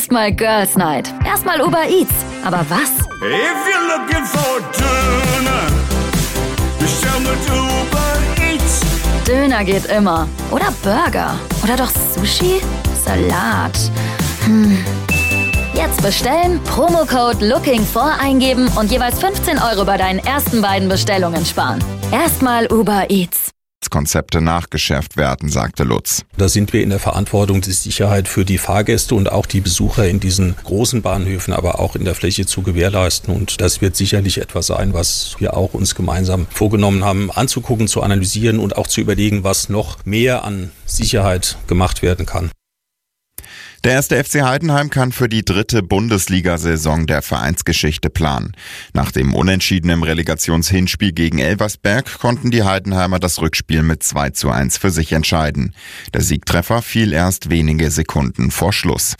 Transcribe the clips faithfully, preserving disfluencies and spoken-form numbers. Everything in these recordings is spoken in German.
erstmal Girls Night. Erstmal Uber Eats. Aber was? If you're looking for a Döner, bestell mit Uber Eats. Döner geht immer. Oder Burger. Oder doch Sushi? Salat. Hm. Jetzt bestellen, Promocode Looking for eingeben und jeweils fünfzehn Euro bei deinen ersten beiden Bestellungen sparen. Erstmal Uber Eats. Konzepte nachgeschärft werden, sagte Lutz. Da sind wir in der Verantwortung, die Sicherheit für die Fahrgäste und auch die Besucher in diesen großen Bahnhöfen, aber auch in der Fläche zu gewährleisten. Und das wird sicherlich etwas sein, was wir auch uns gemeinsam vorgenommen haben, anzugucken, zu analysieren und auch zu überlegen, was noch mehr an Sicherheit gemacht werden kann. Der erste F C Heidenheim kann für die dritte Bundesliga-Saison der Vereinsgeschichte planen. Nach dem Unentschieden im Relegationshinspiel gegen Elversberg konnten die Heidenheimer das Rückspiel mit zwei zu eins für sich entscheiden. Der Siegtreffer fiel erst wenige Sekunden vor Schluss.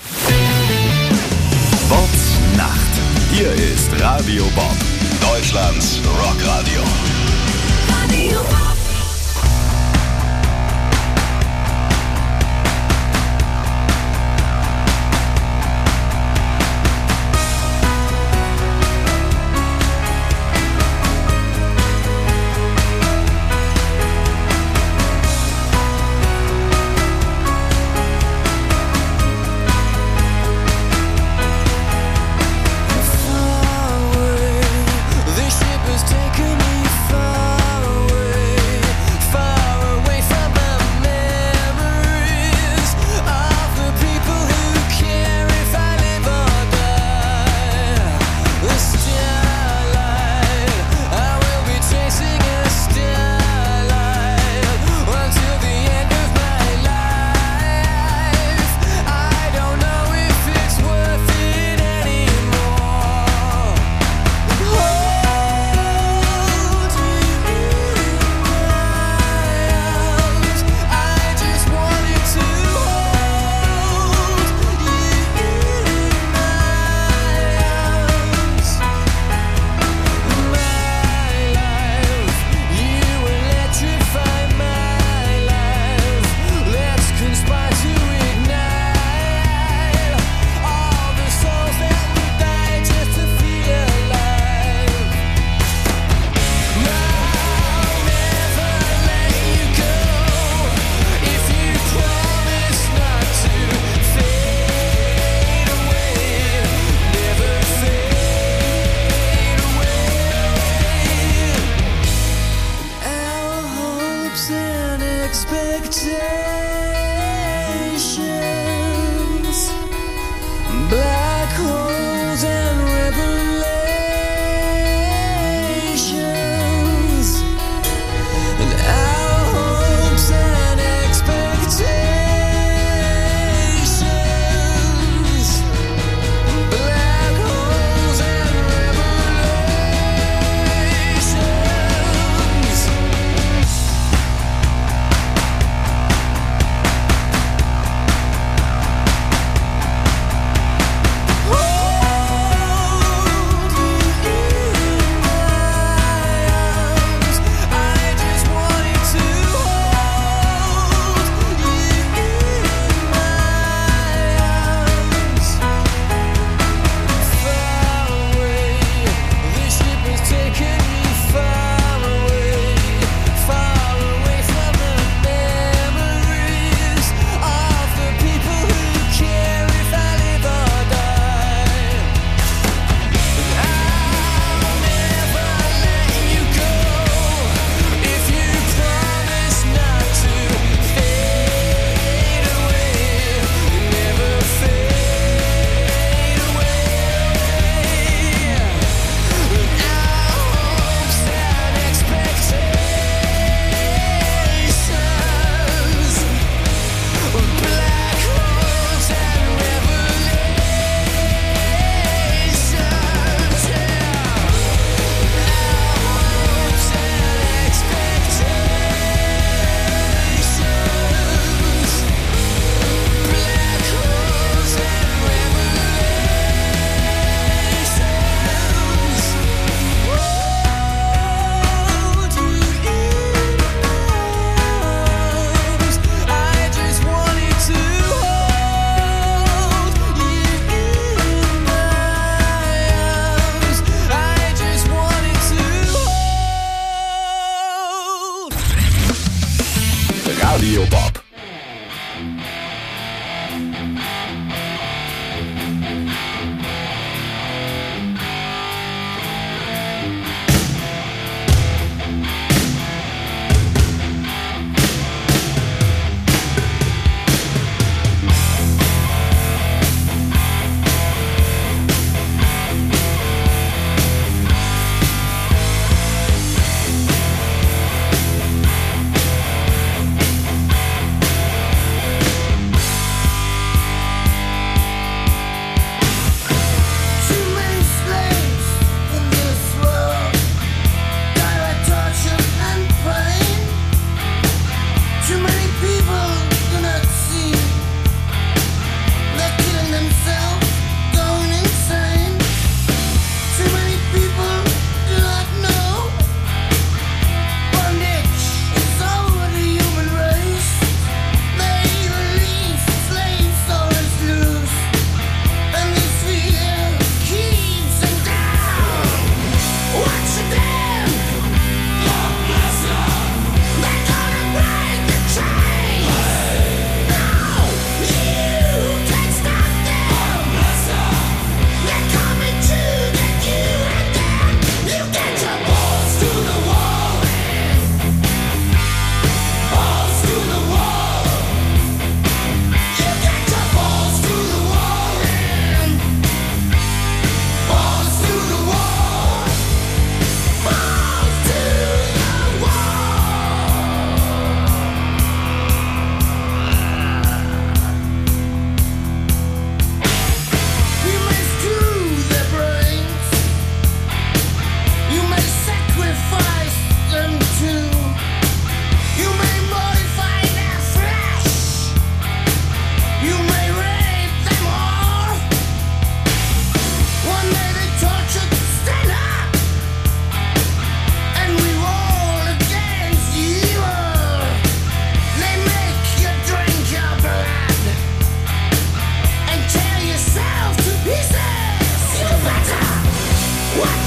Bobs Nacht. Hier ist Radio Bob, Deutschlands Rockradio. Radio Bob. This ship is taking me far away.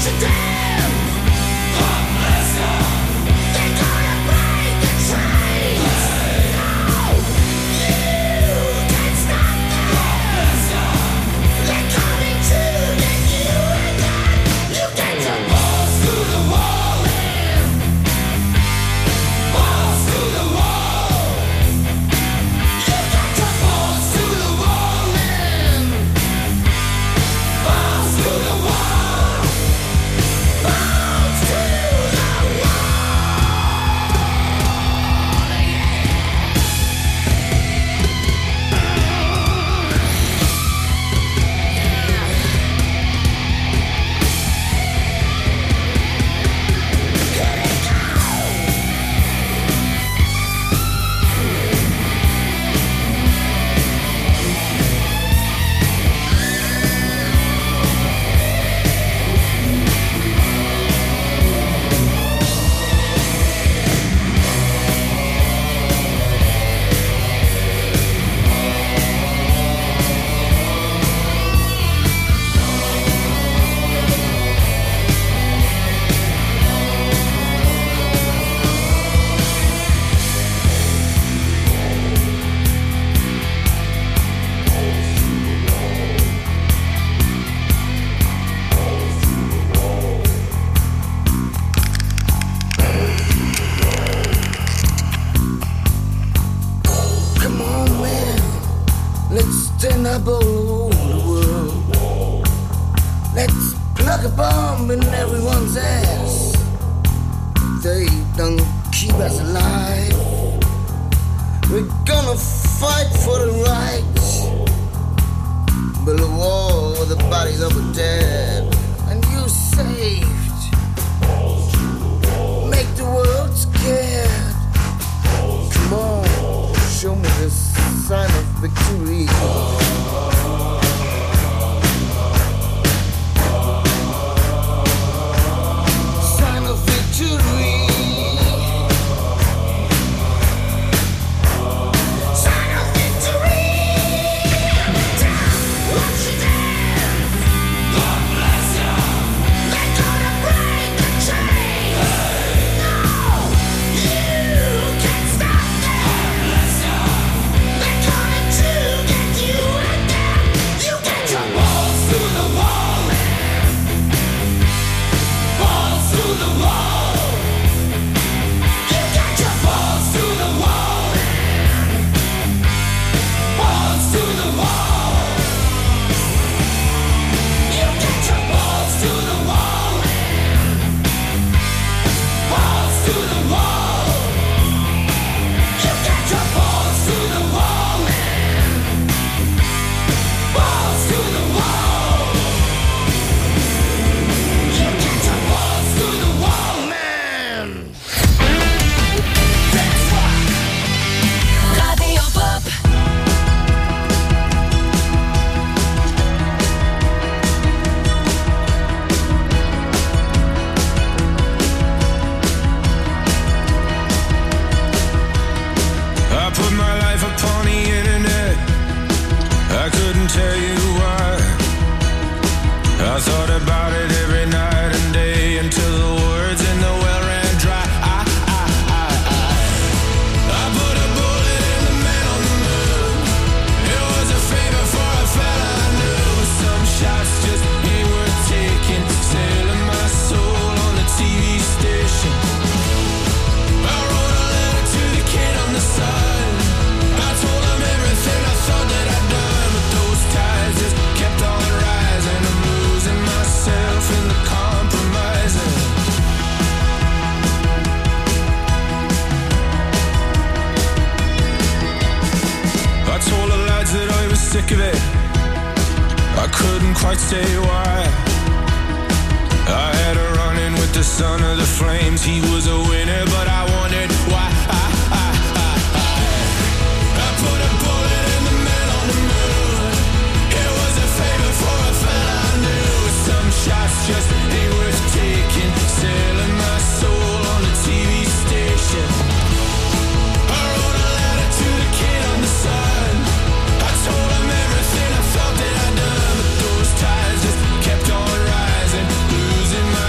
Losing my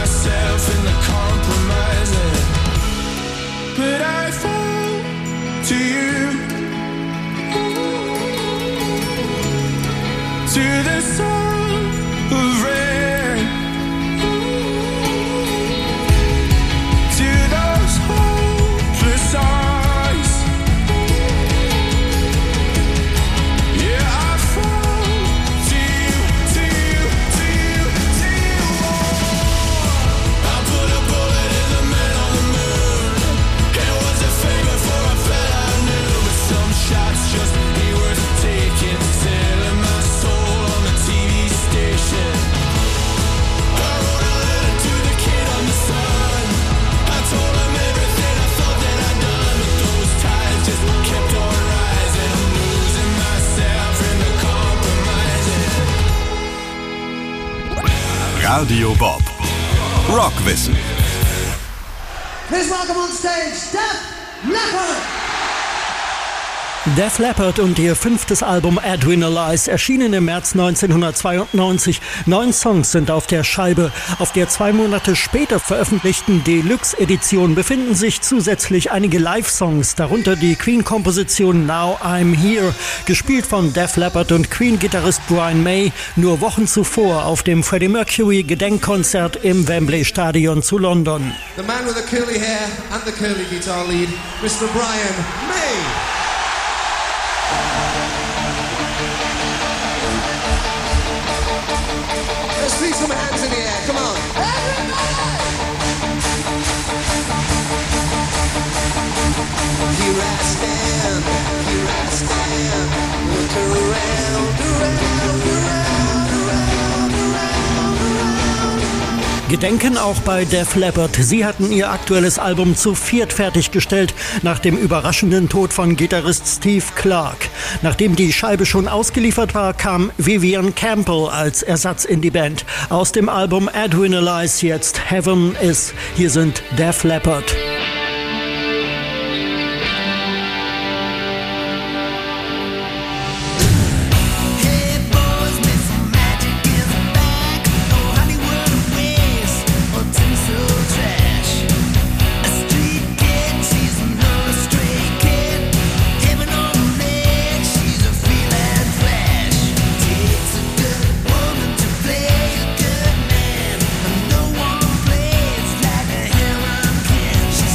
sun of red. To those hopeless eyes, yeah, I fall to you, to you, to you, to you. I put a bullet in the man on the moon. It was a fake before I fell, I knew. But some shots just ain't worth taking. Selling my soul on the T V station. I wrote a letter to the kid on the sun. I told him everything I thought that I'd done. But those tides just kept on rising. I'm losing myself in the compromising. Radio Bob. Rockwissen. Please welcome on stage, Def Leppard! Def Leppard und ihr fünftes Album Adrenalize erschienen im März neunzehnhundertzweiundneunzig. Neun Songs sind auf der Scheibe. Auf der zwei Monate später veröffentlichten Deluxe-Edition befinden sich zusätzlich einige Live-Songs, darunter die Queen-Komposition Now I'm Here, gespielt von Def Leppard und Queen-Gitarrist Brian May, nur Wochen zuvor auf dem Freddie Mercury-Gedenkkonzert im Wembley Stadion zu London. The man with the curly hair and the curly guitar lead, Mister Brian May. Let's see some hands in the air, come on. Here I stand, here I stand, look around, around, around, around, around, around. Gedenken auch bei Def Leppard. Sie hatten ihr aktuelles Album zu viert fertiggestellt, nach dem überraschenden Tod von Gitarrist Steve Clark. Nachdem die Scheibe schon ausgeliefert war, kam Vivian Campbell als Ersatz in die Band. Aus dem Album Adrenalize jetzt Heaven Is. Hier sind Def Leppard. She's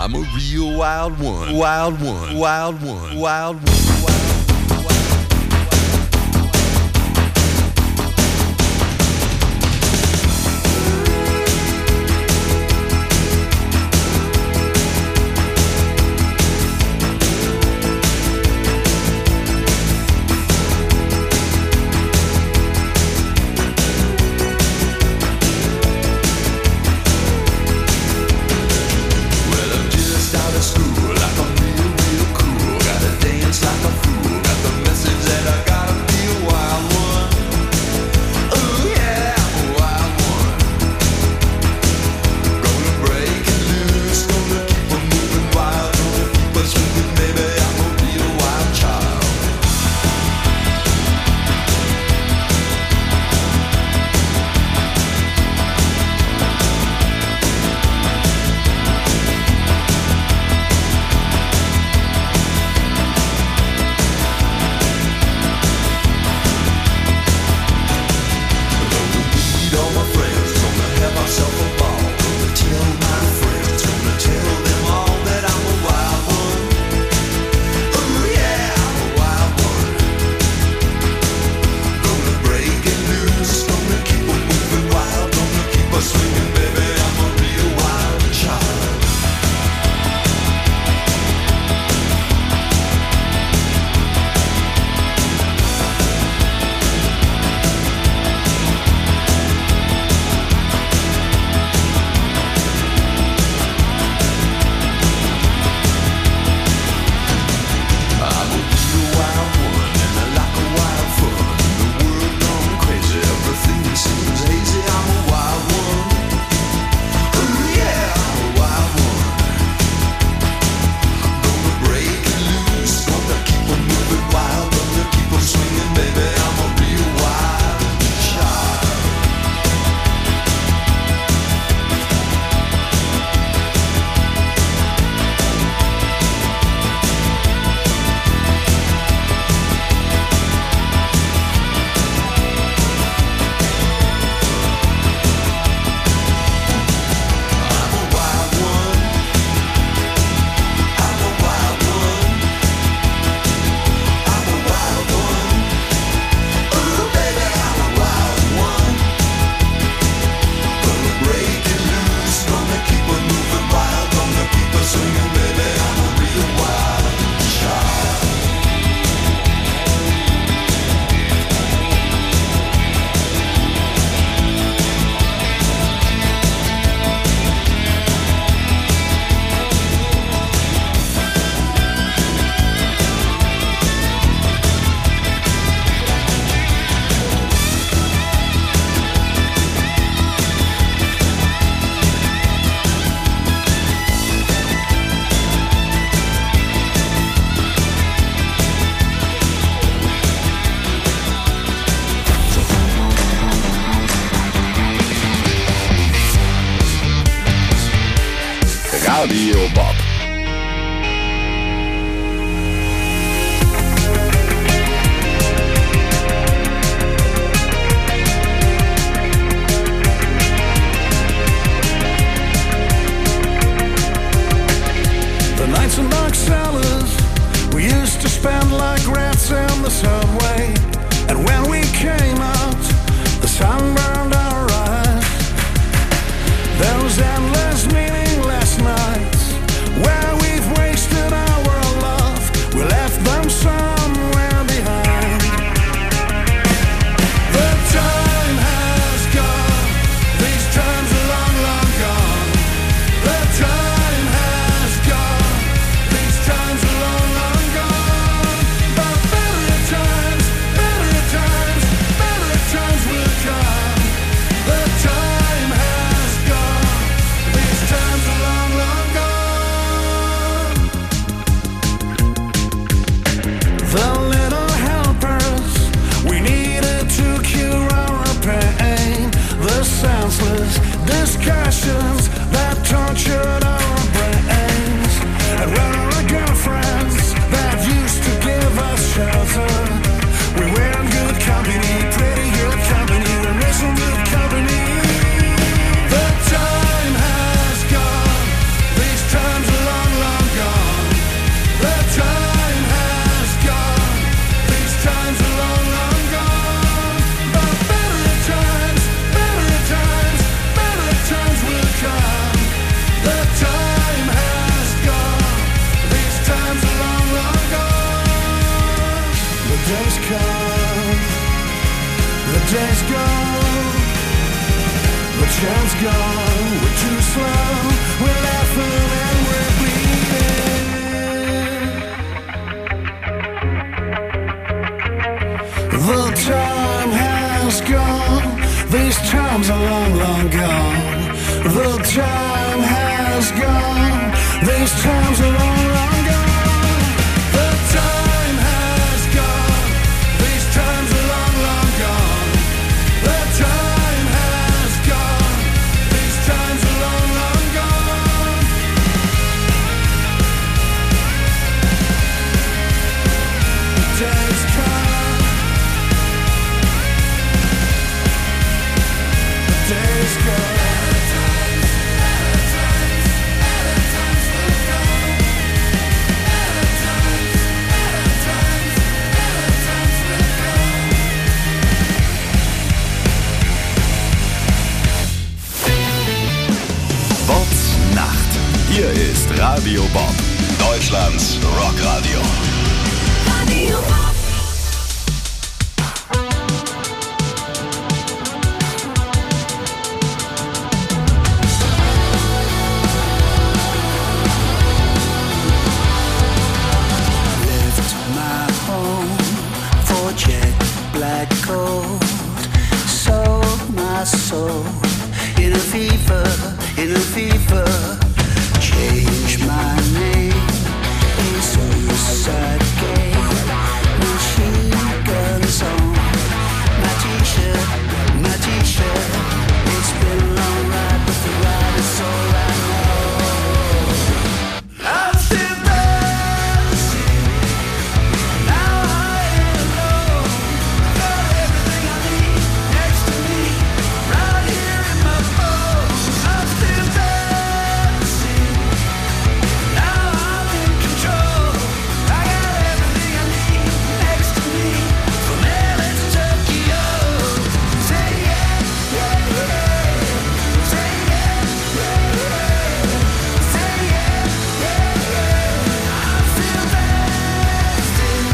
I'm a real wild one. Wild one. Wild one. Wild one. Wild one. Radio Bob. The nights and dark cellars we used to spend like rats in the subway. And when we came out, the sun burned our eyes. Those endless, meaningless nights where we've wasted our love, we left them somewhere behind. The time has gone, these times are long, long gone. The time has gone, these times are long, long gone. But better times, better times, better times will come. The time has gone, these times are long, long gone. We're too slow. We're laughing and we're bleeding. The time has gone. These times are long, long gone. The time has gone. These times are long, long gone. The time has gone. These times are long, long gone. The time has gone. These times are long, long gone. Days come. Days go. Bobs Nacht. Hier ist Radio Bob, Deutschlands Rockradio. Radio Bob. Left my home for jet black gold. Sold my soul in a fever, in a fever. Change my name, a suicide game. Machine guns on my t-shirt, my t-shirt. It's been a long ride, but the ride is all I know. I'm still dancing, now I am alone. Got everything I need next to me, right here in my bones. I'm still dancing, now I'm in control. I got everything I need next to me, from L A to Tokyo. Say yeah, yeah, yeah. Say yeah, yeah, yeah. Say yeah, yeah, yeah. I'm still dancing.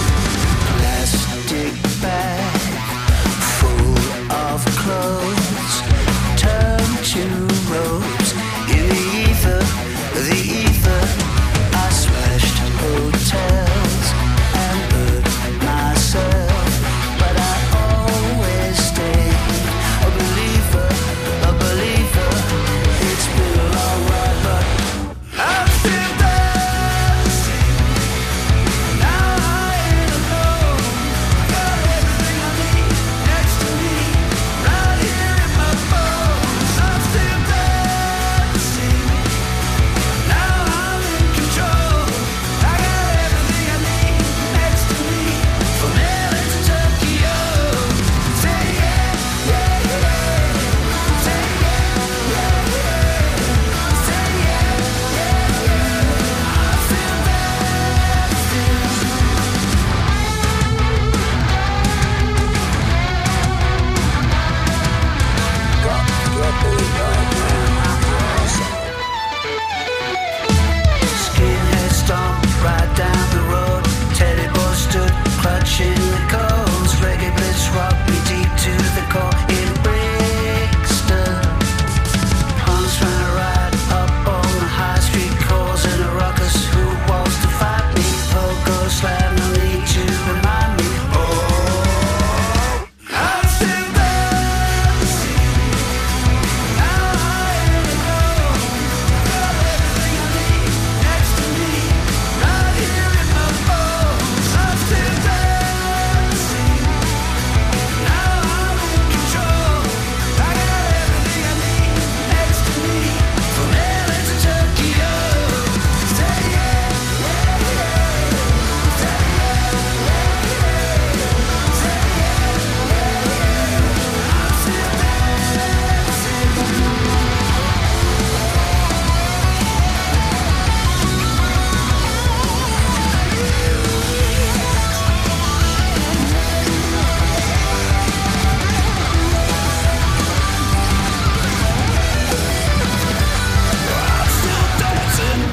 Plastic bag full of clothes turn to ropes in the ether, the ether. I smashed hotels and hurt myself, but I always stayed a believer, a believer. It's been a long ride, but I'm still dancing. Now I ain't alone. I got everything I need next to me, right here in my bones. I'm still dancing. Now I'm in control. I got everything I need next to me, from L A to Tokyo. Say yeah, yeah, yeah. Say yeah, yeah, yeah. Say yeah, yeah, yeah. I'm still dancing. Skinhead stomped right down the road. Teddy boy stood clutching the cones. Reggae blitz rocked me deep to the core in Brixton. Punks ran right up on the high street, causing a ruckus. Who wants to fight me? Pogo slam, no need to remind me. Oh, I'm still dancing. Now I ain't alone. Got everything I need next to me, right here in my bones. I'm still dancing. Now I'm in control. I got everything I need next to me, from L A to Tokyo. Say yeah, yeah, yeah. Say yeah, yeah, yeah. Say yeah, yeah, yeah. I'm still dancing. I'm still dancing.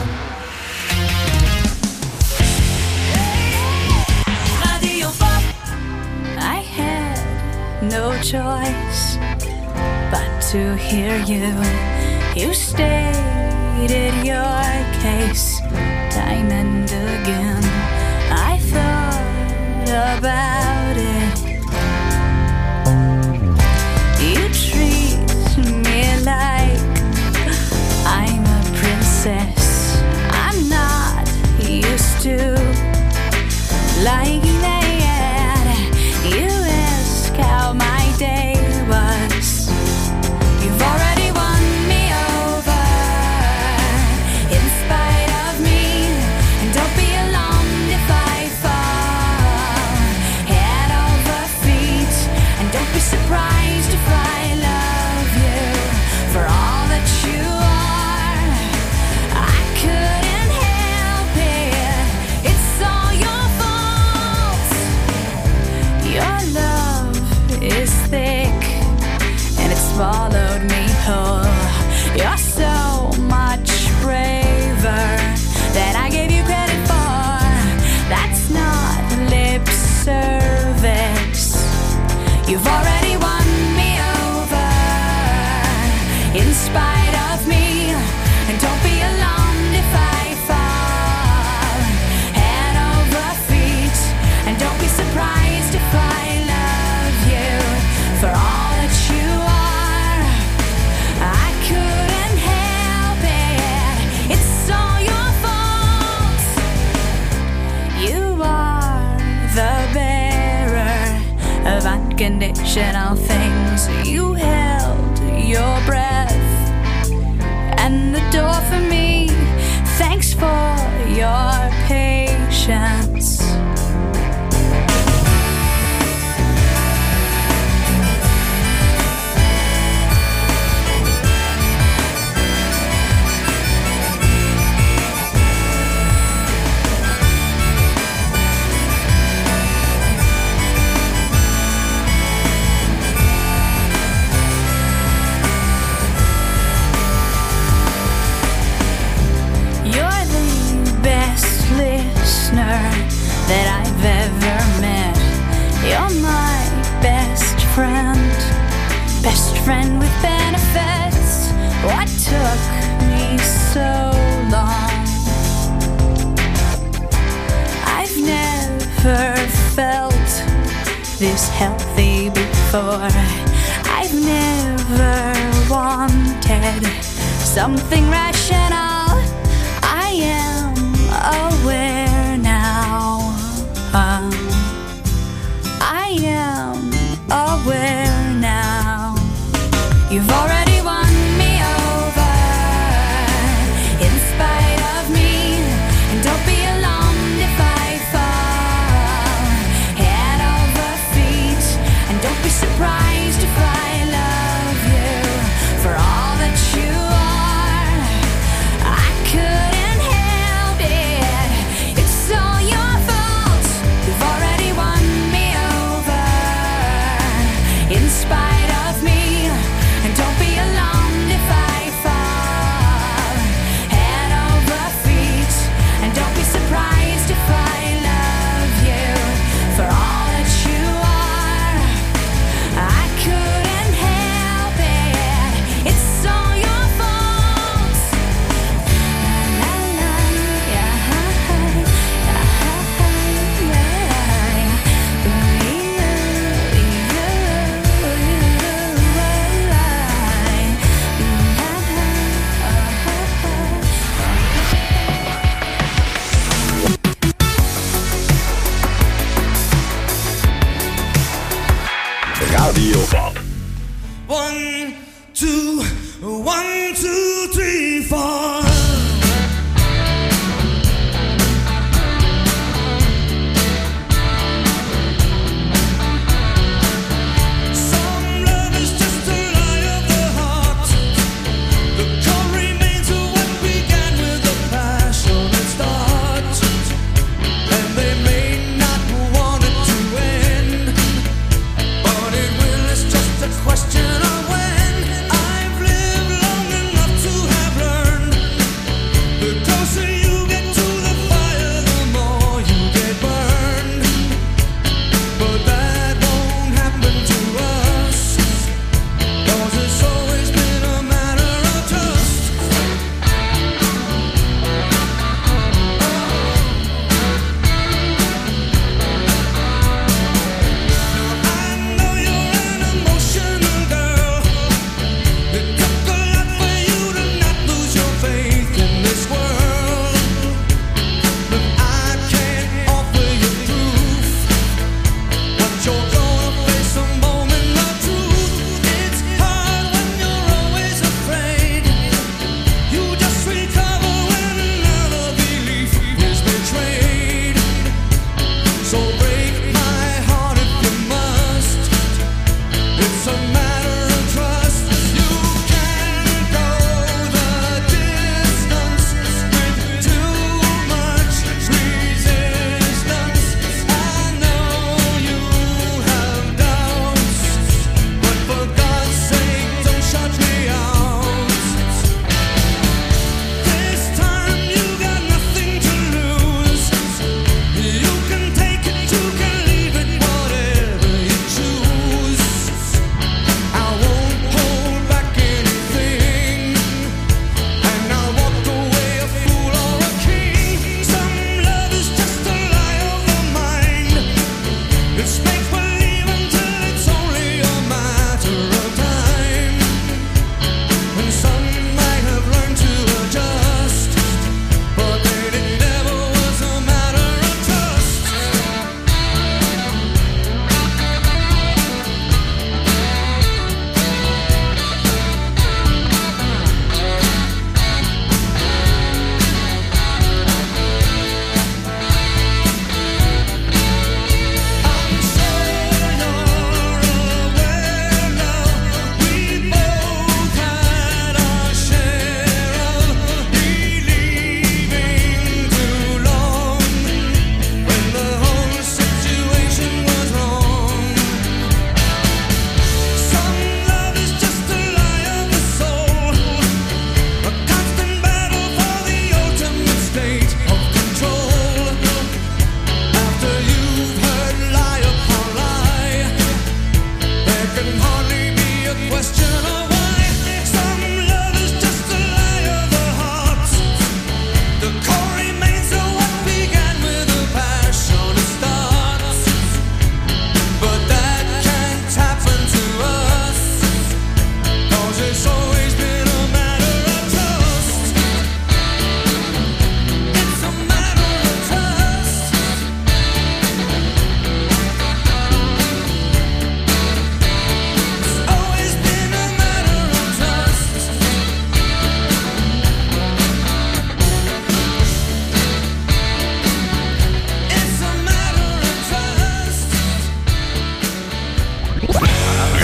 Radio Bob. I had no choice but to hear you. You stated your case time and again. I thought about it. You treat me like I'm a princess. I'm not used to like that. You ask how my day was. You've already won me over in spite of me. And don't be alarmed if I fall head over feet. And don't be surprised if I love you for all that you are. I couldn't help it. It's all your fault. Your love is thick and it swallowed me whole. You're so much braver than I gave you credit for. That's not lip service. You've already won me over in spite of me. And don't be alarmed if I fall head over feet. And don't be surprised if I love you for all that you are. I couldn't help it. It's all your fault. You are the bearer of unconditional things. You held your breath and the door for me. Thanks for your patience. You're the best listener that I've ever met. You're my best friend, best friend with benefits. What took me so long? I've never felt this healthy before. I've never wanted something rational. I am aware now. Um, I am aware now. You've already won me over in spite of me. And don't be alarmed if I fall head over feet. And don't be surprised if I love you for all that you are.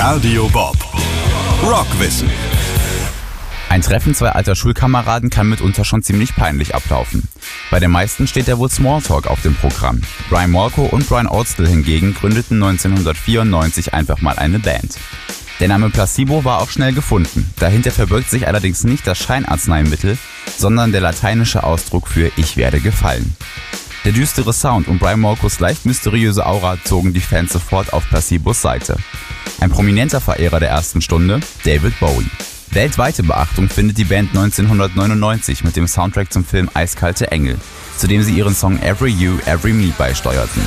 Radio Bob. Rockwissen. Ein Treffen zweier alter Schulkameraden kann mitunter schon ziemlich peinlich ablaufen. Bei den meisten steht ja wohl Smalltalk auf dem Programm. Brian Molko und Brian Oldstill hingegen gründeten neunzehnhundertvierundneunzig einfach mal eine Band. Der Name Placebo war auch schnell gefunden. Dahinter verbirgt sich allerdings nicht das Scheinarzneimittel, sondern der lateinische Ausdruck für Ich werde gefallen. Der düstere Sound und Brian Molkos leicht mysteriöse Aura zogen die Fans sofort auf Placebos Seite. Ein prominenter Verehrer der ersten Stunde, David Bowie. Weltweite Beachtung findet die Band neunzehnhundertneunundneunzig mit dem Soundtrack zum Film Eiskalte Engel, zu dem sie ihren Song Every You, Every Me beisteuerten.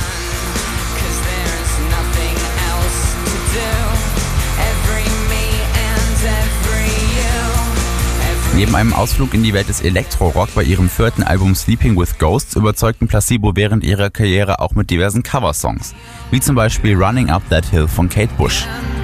Neben einem Ausflug in die Welt des Elektro-Rock bei ihrem vierten Album Sleeping with Ghosts überzeugten Placebo während ihrer Karriere auch mit diversen Coversongs, wie zum Beispiel Running Up That Hill von Kate Bush.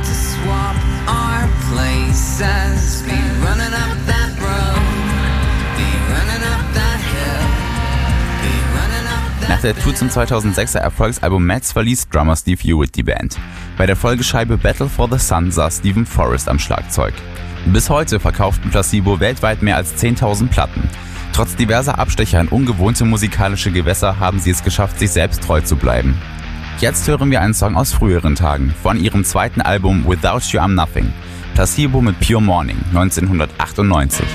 Nach der Tour zum zweitausendsechser Erfolgsalbum Mats verließ Drummer Steve Hewitt die Band. Bei der Folgescheibe Battle for the Sun saß Stephen Forrest am Schlagzeug. Bis heute verkauften Placebo weltweit mehr als zehntausend Platten. Trotz diverser Abstecher in ungewohnte musikalische Gewässer haben sie es geschafft, sich selbst treu zu bleiben. Jetzt hören wir einen Song aus früheren Tagen, von ihrem zweiten Album Without You I'm Nothing. Placebo mit Pure Morning, neunzehnhundertachtundneunzig.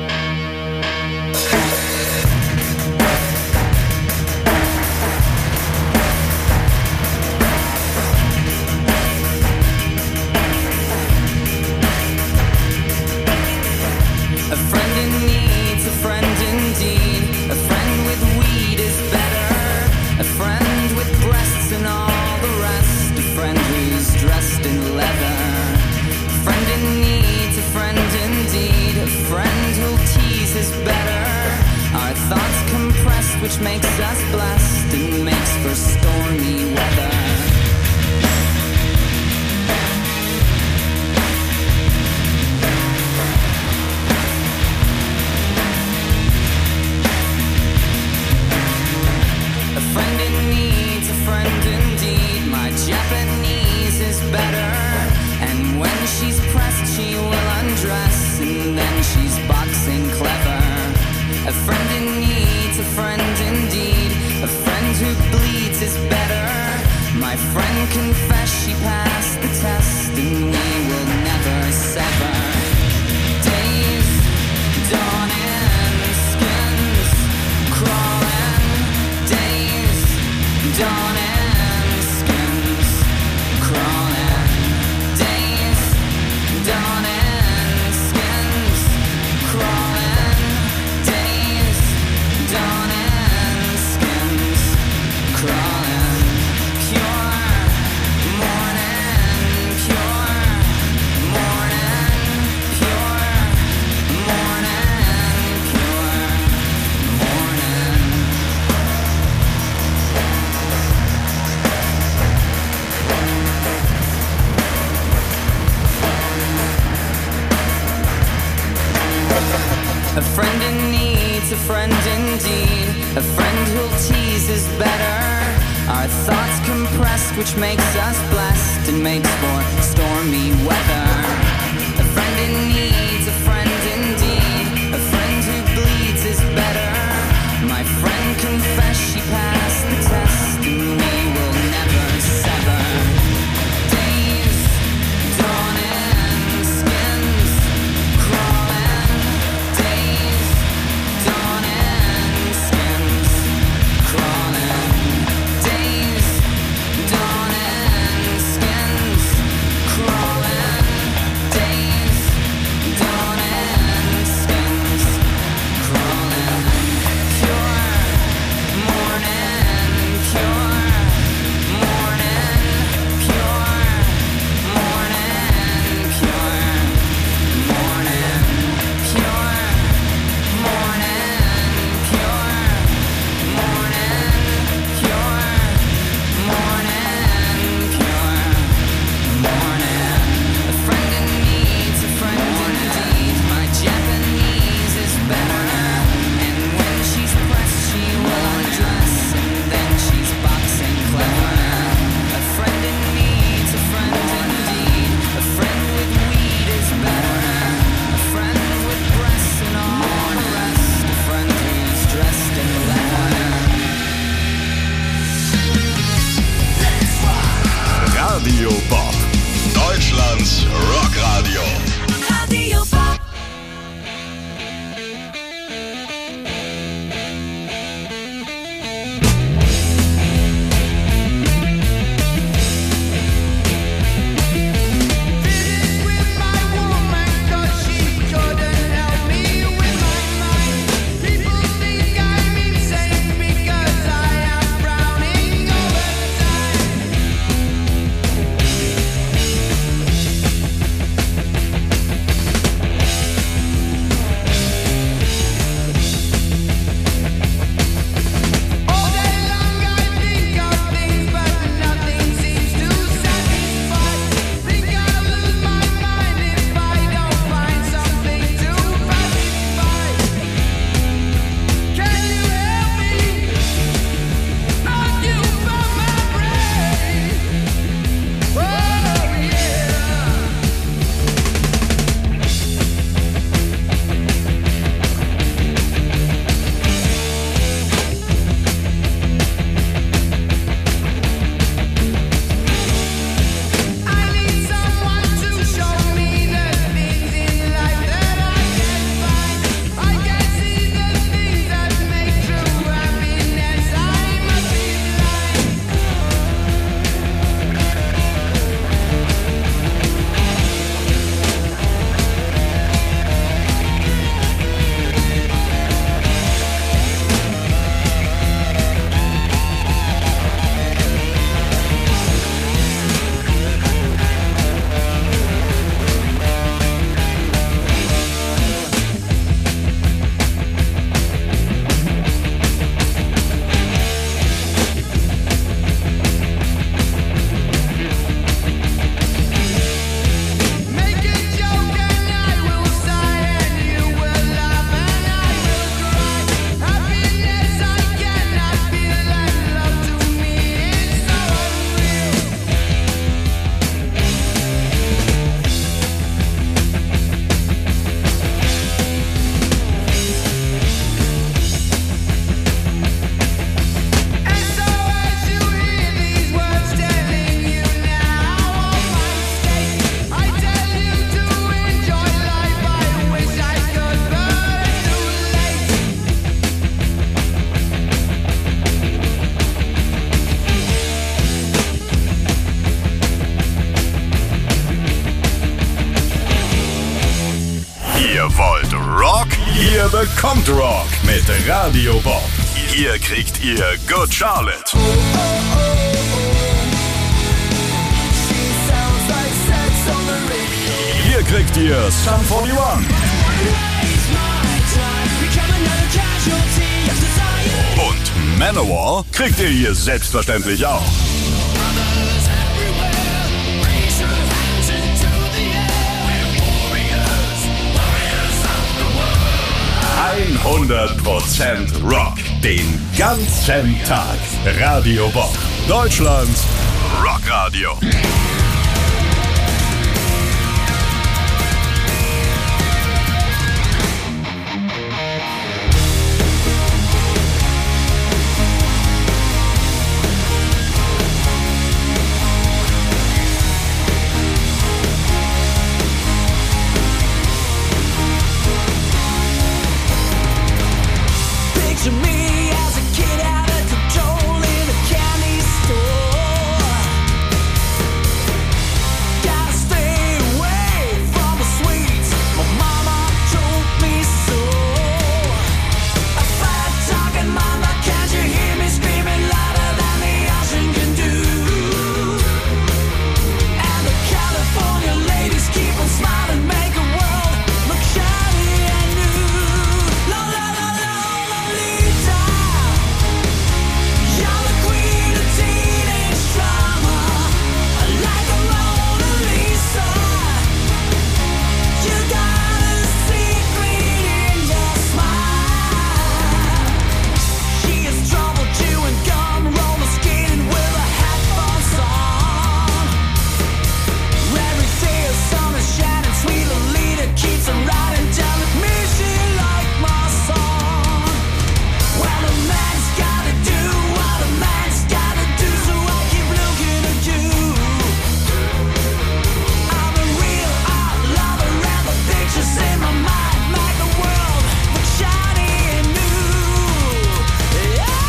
Which makes us blessed and makes for stormy weather. A friend in need's a friend indeed. My Japanese is better. And when she's pressed, she will undress. And then she's boxing clever. A friend in need's a friend indeed. A friend who bleeds is better. My friend confessed she passed the test, and we will never sever. Days dawning, skins crawling. Days dawning, skins crawling. Days dawning, skins crawling. Days dawning, skins crawling. Pure morning, pure morning, pure morning, pure morning. A friend in need's a friend indeed. A friend who'll tease is better. Our thoughts compressed, which makes us blessed and makes for stormy weather. A friend in need's a friend indeed. A friend who bleeds is better. My friend confessed she passed the test, and we will never sever. Days dawning, skins crawling. Days dawning, skins crawling. Days dawning, skins crawling. Days dawning, skins crawling. Pure morning, pure Ihr bekommt Rock mit Radio Bob. Hier kriegt ihr Good Charlotte. Hier kriegt ihr Sum forty-one. Und Manowar kriegt ihr hier selbstverständlich auch. hundert Prozent Rock. Den ganzen Tag. Radio Bob. Deutschlands Rockradio. Picture me as a kid out at the Dole in a candy store. Gotta stay away from the sweets. My mama told me so. A fat talking mama, can't you hear me screaming louder than the ocean can do? And the California ladies keep on smiling, make the world look shiny and new. La la la la. You're the queen of teenage drama, like a Mona Lisa. You got a secret in your smile. She is trouble chewing gum, roller skating with a hat box on. Every day the sun is shining, sweet Lolita keeps on riding, telling me she liked my song. Well, a man's gotta do what a man's gotta do, so I keep looking at you. I'm a real art lover, and the pictures in my mind make the world look shiny and new. Yeah.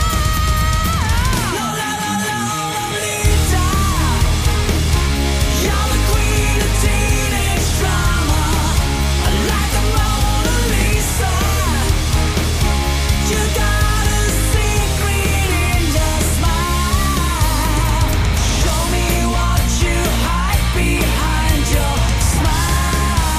La la la la, Lolita. You're the queen of teenage drama, like a Mona Lisa. You got a secret in your smile. Show me what you hide behind your smile.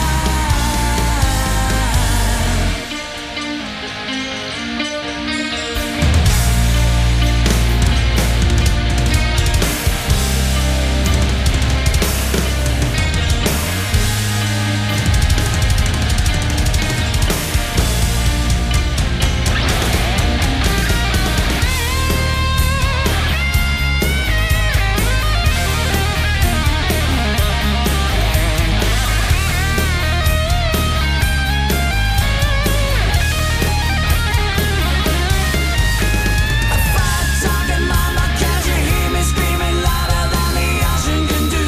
Fat talking mama, can't you hear me screaming louder than the ocean can do?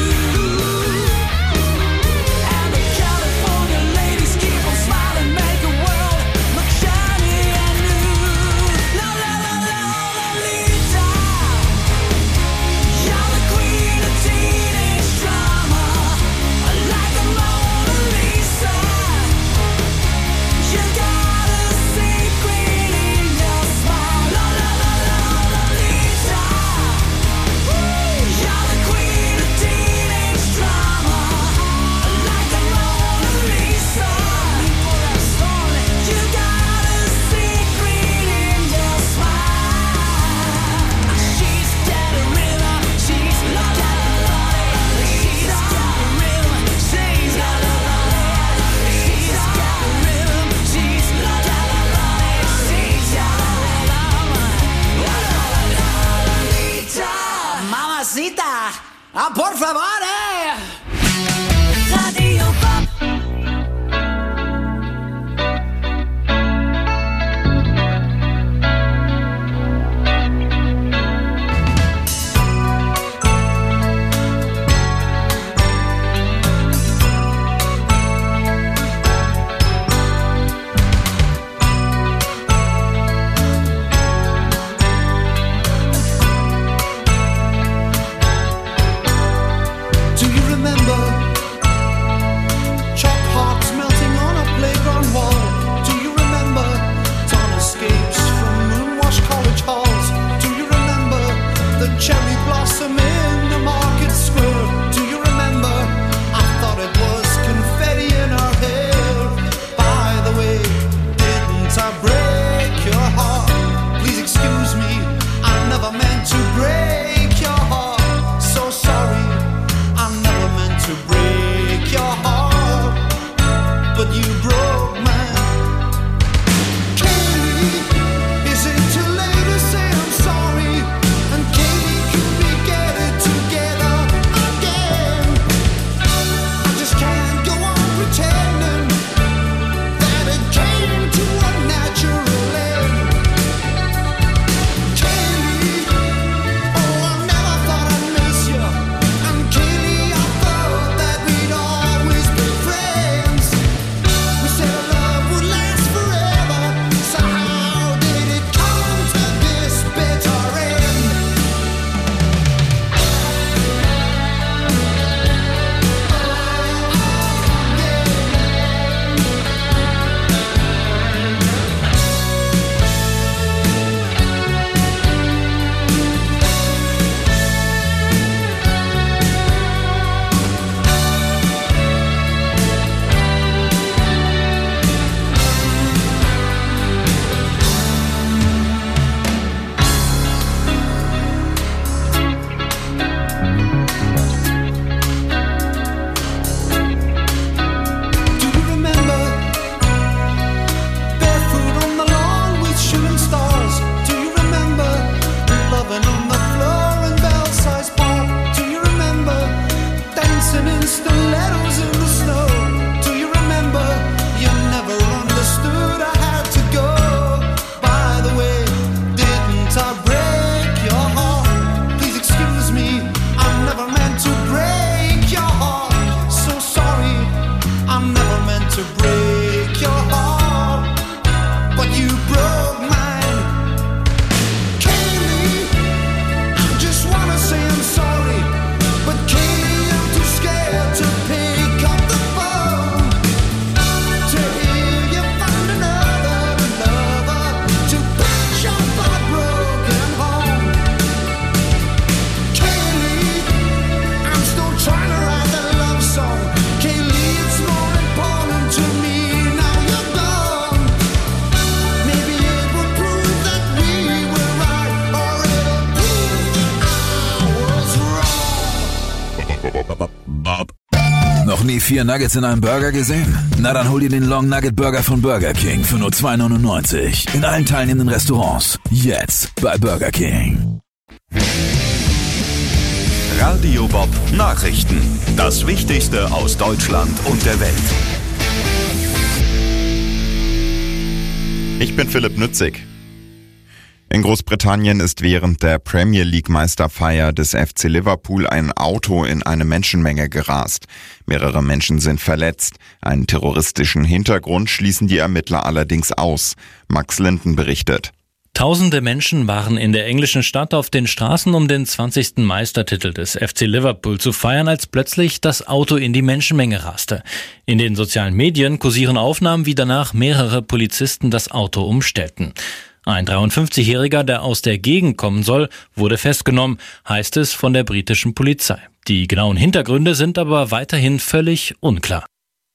And the California ladies keep on smiling, make the world look shiny and new. La la la la, Lolita. You're the queen of teenage drama, like a Mona Lisa. You got a secret in your smile. La la la la, Lolita. You're the queen of teenage drama, like a Mona Lisa. You got a secret in your smile. She's got a rhythm, she's la la la la. She's got a rhythm, she's la la la la. She's got a rhythm, she's la la la la. She's got a rhythm, la la la la. Lolita. Mamacita, ah, por favor, eh. Radio Bob. To nie vier Nuggets in einem Burger gesehen? Na dann hol dir den Long Nugget Burger von Burger King für nur zwei neunundneunzig. In allen teilnehmenden Restaurants. Jetzt bei Burger King. Radio Bob Nachrichten. Das Wichtigste aus Deutschland und der Welt. Ich bin Philipp Nützig. In Großbritannien ist während der Premier League Meisterfeier des F C Liverpool ein Auto in eine Menschenmenge gerast. Mehrere Menschen sind verletzt. Einen terroristischen Hintergrund schließen die Ermittler allerdings aus. Max Linden berichtet. Tausende Menschen waren in der englischen Stadt auf den Straßen, um den zwanzigsten Meistertitel des F C Liverpool zu feiern, als plötzlich das Auto in die Menschenmenge raste. In den sozialen Medien kursieren Aufnahmen, wie danach mehrere Polizisten das Auto umstellten. Ein dreiundfünfzigjähriger, der aus der Gegend kommen soll, wurde festgenommen, heißt es von der britischen Polizei. Die genauen Hintergründe sind aber weiterhin völlig unklar.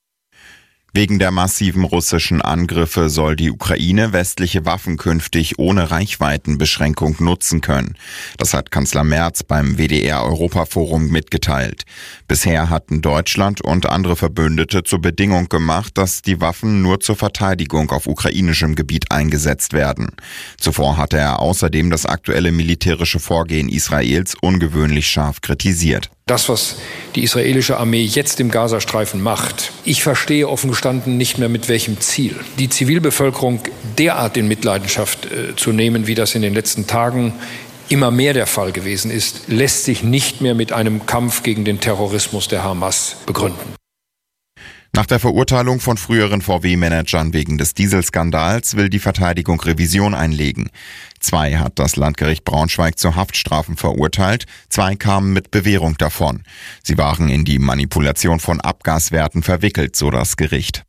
Wegen der massiven russischen Angriffe soll die Ukraine westliche Waffen künftig ohne Reichweitenbeschränkung nutzen können. Das hat Kanzler Merz beim W D R-Europaforum mitgeteilt. Bisher hatten Deutschland und andere Verbündete zur Bedingung gemacht, dass die Waffen nur zur Verteidigung auf ukrainischem Gebiet eingesetzt werden. Zuvor hatte er außerdem das aktuelle militärische Vorgehen Israels ungewöhnlich scharf kritisiert. Das, was die israelische Armee jetzt im Gazastreifen macht, ich verstehe offen gestanden nicht mehr mit welchem Ziel. Die Zivilbevölkerung derart in Mitleidenschaft äh, zu nehmen, wie das in den letzten Tagen immer mehr der Fall gewesen ist, lässt sich nicht mehr mit einem Kampf gegen den Terrorismus der Hamas begründen. Nach der Verurteilung von früheren V W-Managern wegen des Dieselskandals will die Verteidigung Revision einlegen. Zwei hat das Landgericht Braunschweig zu Haftstrafen verurteilt, zwei kamen mit Bewährung davon. Sie waren in die Manipulation von Abgaswerten verwickelt, so das Gericht.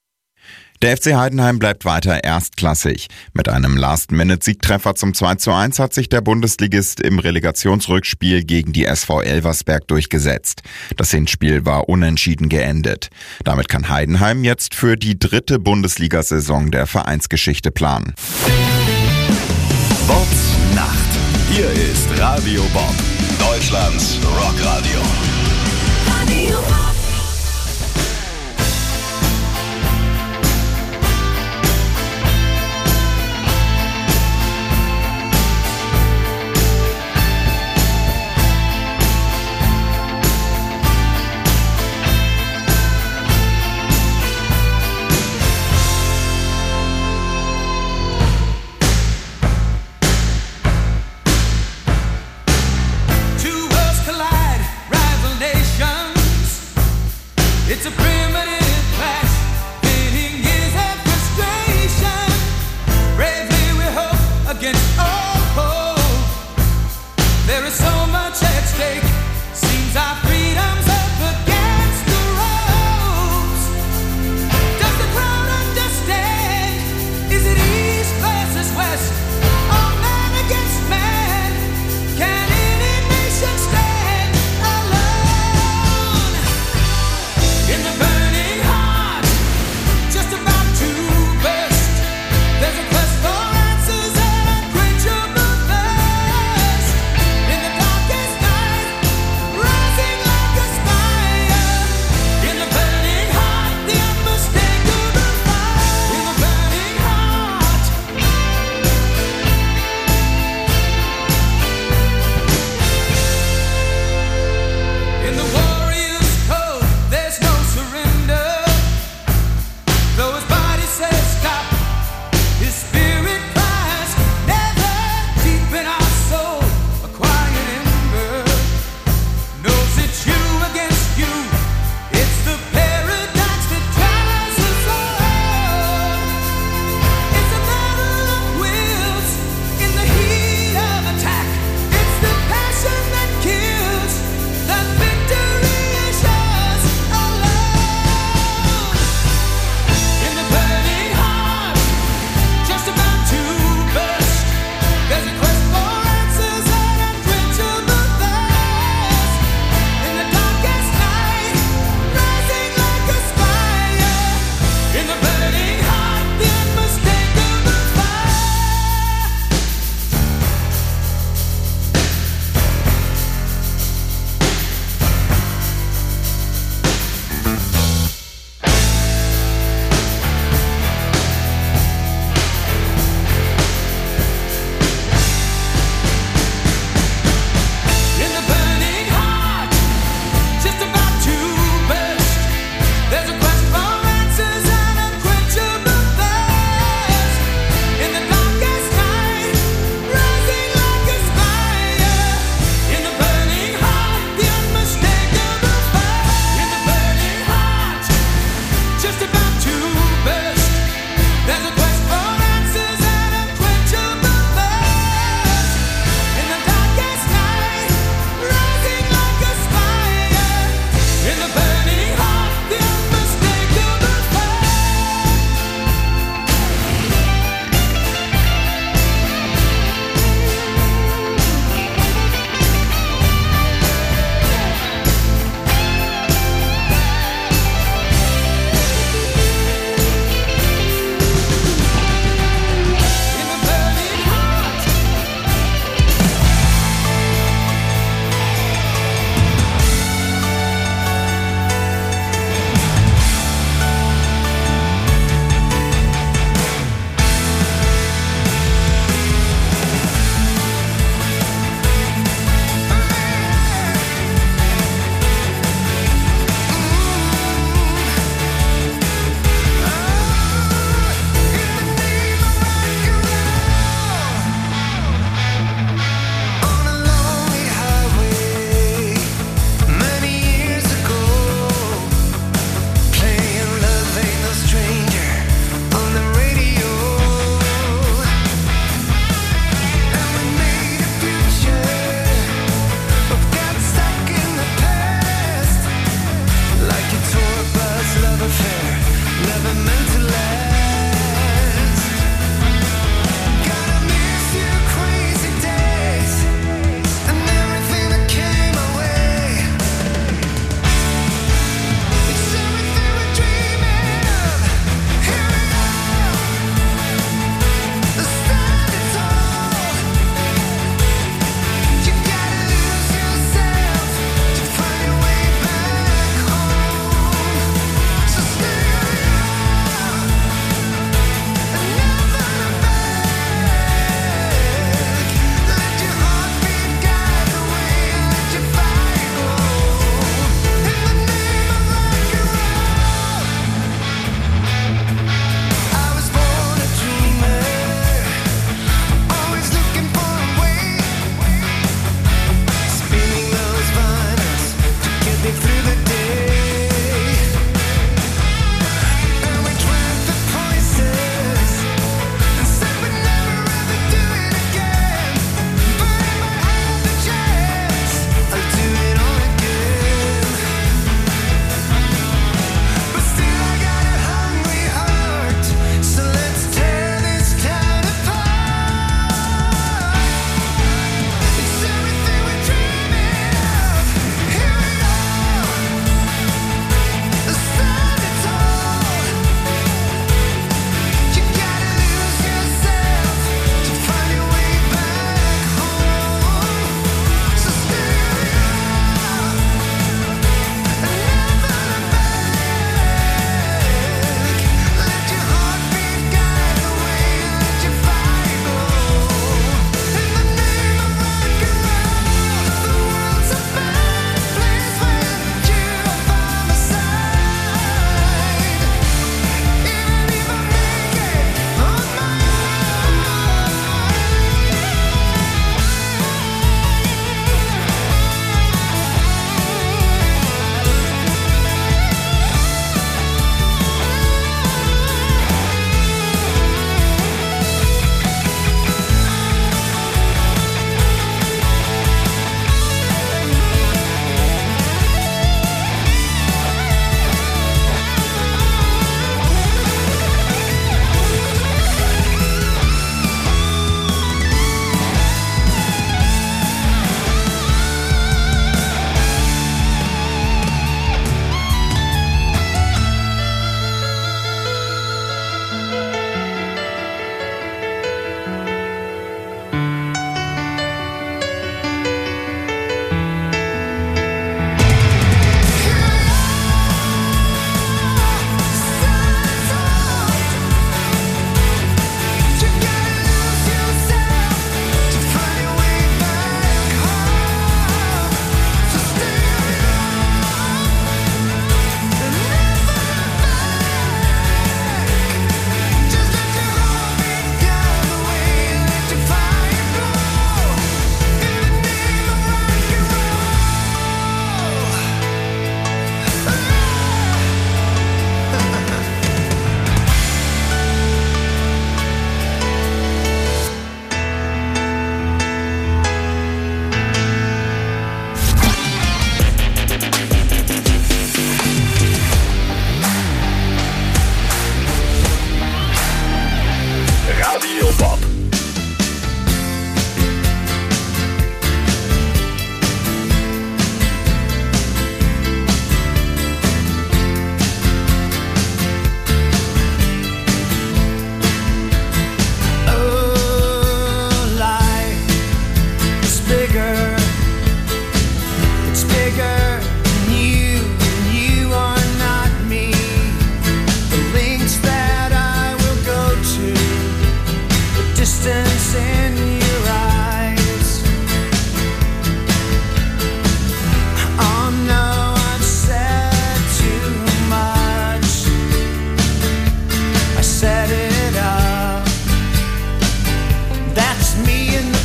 Der F C Heidenheim bleibt weiter erstklassig. Mit einem Last-Minute-Siegtreffer zum zwei zu eins hat sich der Bundesligist im Relegationsrückspiel gegen die S V Elversberg durchgesetzt. Das Hinspiel war unentschieden geendet. Damit kann Heidenheim jetzt für die dritte Bundesliga-Saison der Vereinsgeschichte planen. Bobs Nacht. Hier ist Radio Bob, Deutschlands Rockradio. Radio Bob.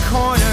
corner.